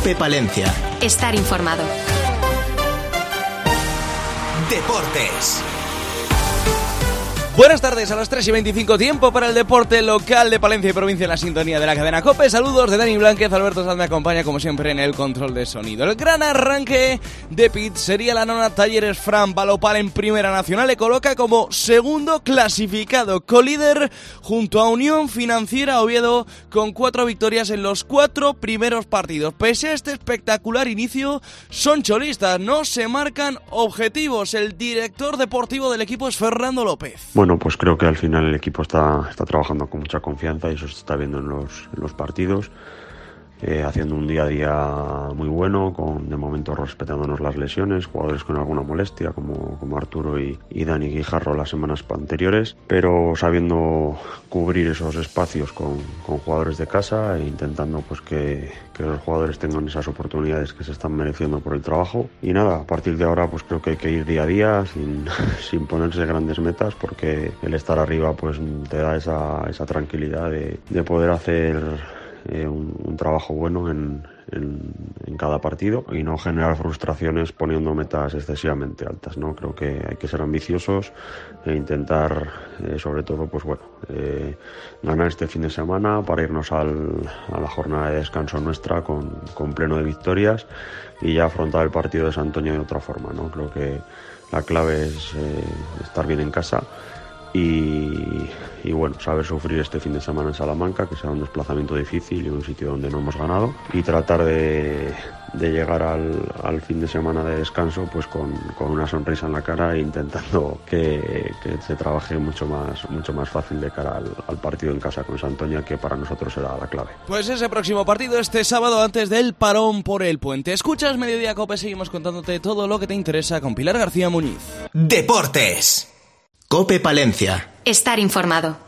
COPE Palencia. Estar informado. Deportes. Buenas tardes, a las 3:25, tiempo para el deporte local de Palencia y provincia en la sintonía de la cadena COPE. Saludos de Dani Blánquez, Alberto Sanz me acompaña como siempre en el control de sonido. El gran arranque de Pit sería la nona Talleres Fran Valopal en Primera Nacional. Le coloca como segundo clasificado, colíder junto a Unión Financiera Oviedo con 4 victorias en los 4 primeros partidos. Pese a este espectacular inicio, son cholistas, no se marcan objetivos. El director deportivo del equipo es Fernando López. Bueno, pues creo que al final el equipo está trabajando con mucha confianza y eso se está viendo en los partidos, haciendo un día a día muy bueno, de momento respetándonos las lesiones, jugadores con alguna molestia como Arturo y Dani Guijarro las semanas anteriores, pero sabiendo cubrir esos espacios con jugadores de casa e intentando pues que los jugadores tengan esas oportunidades que se están mereciendo por el trabajo. Y nada, a partir de ahora pues creo que hay que ir día a día sin ponerse grandes metas, porque el estar arriba pues te da esa tranquilidad de poder hacer un trabajo bueno en cada partido y no generar frustraciones poniendo metas excesivamente altas, ¿no? Creo que hay que ser ambiciosos e intentar sobre todo pues bueno, ganar este fin de semana para irnos a la jornada de descanso nuestra con pleno de victorias y ya afrontar el partido de Santoña de otra forma, ¿no? Creo que la clave es estar bien en casa y bueno, saber sufrir este fin de semana en Salamanca, que será un desplazamiento difícil y un sitio donde no hemos ganado, y tratar de llegar al fin de semana de descanso pues con una sonrisa en la cara e intentando que se trabaje mucho más fácil de cara al partido en casa con Santoña, que para nosotros será la clave. Pues ese próximo partido este sábado antes del parón por el puente. Escuchas Mediodía COPE, seguimos contándote todo lo que te interesa con Pilar García Muñiz. Deportes. COPE Palencia. Estar informado.